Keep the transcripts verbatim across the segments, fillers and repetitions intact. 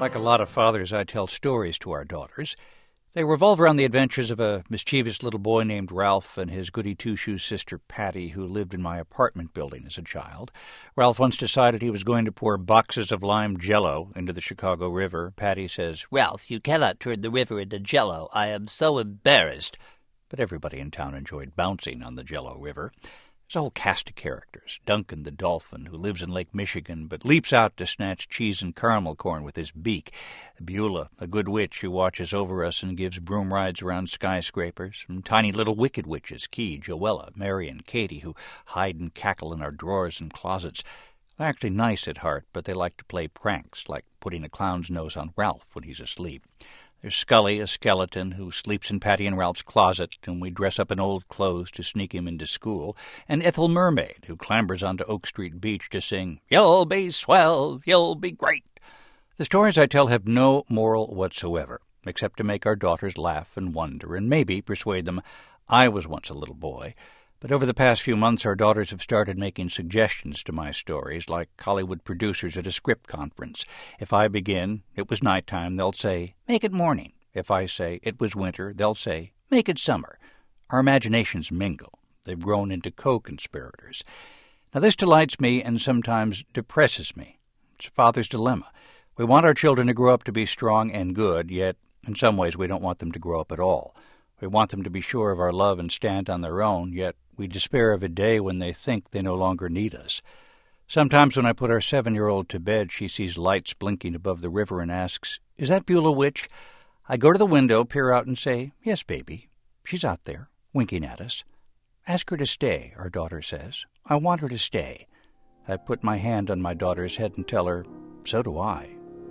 Like a lot of fathers, I tell stories to our daughters. They revolve around the adventures of a mischievous little boy named Ralph and his goody-two-shoes sister Patty, who lived in my apartment building as a child. Ralph once decided he was going to pour boxes of lime jello into the Chicago River. Patty says, "Ralph, you cannot turn the river into jello. I am so embarrassed." But everybody in town enjoyed bouncing on the Jello River. There's a whole cast of characters. Duncan the dolphin, who lives in Lake Michigan, but leaps out to snatch cheese and caramel corn with his beak. Beulah, a good witch who watches over us and gives broom rides around skyscrapers. And tiny little wicked witches, Key, Joella, Mary, and Katie, who hide and cackle in our drawers and closets. They're actually nice at heart, but they like to play pranks, like putting a clown's nose on Ralph when he's asleep. There's Scully, a skeleton, who sleeps in Patty and Ralph's closet, and we dress up in old clothes to sneak him into school. And Ethel Mermaid, who clambers onto Oak Street Beach to sing, "You'll be swell, you'll be great." The stories I tell have no moral whatsoever, except to make our daughters laugh and wonder, and maybe persuade them I was once a little boy. But over the past few months, our daughters have started making suggestions to my stories, like Hollywood producers at a script conference. If I begin, "It was nighttime," they'll say, "Make it morning." If I say, "It was winter," they'll say, "Make it summer." Our imaginations mingle. They've grown into co-conspirators. Now this delights me and sometimes depresses me. It's a father's dilemma. We want our children to grow up to be strong and good, yet in some ways we don't want them to grow up at all. We want them to be sure of our love and stand on their own, yet we despair of a day when they think they no longer need us. Sometimes when I put our seven-year-old to bed, she sees lights blinking above the river and asks, "Is that Beulah Witch?" I go to the window, peer out, and say, "Yes, baby. She's out there, winking at us." "Ask her to stay," our daughter says. "I want her to stay." I put my hand on my daughter's head and tell her, "So do I."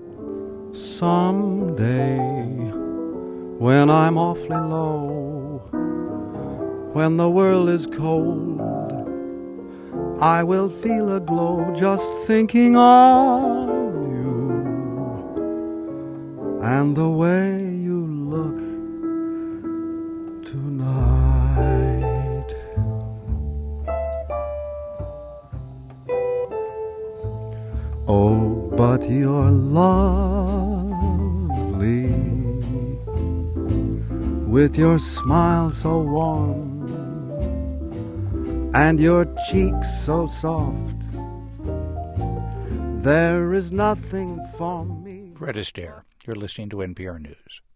Someday, when I'm awfully low, when the world is cold, I will feel a glow just thinking of you and the way you look tonight. Oh, but you're lovely, with your smile so warm and your cheeks so soft. There is nothing for me. Fred Astaire. You're listening to N P R News.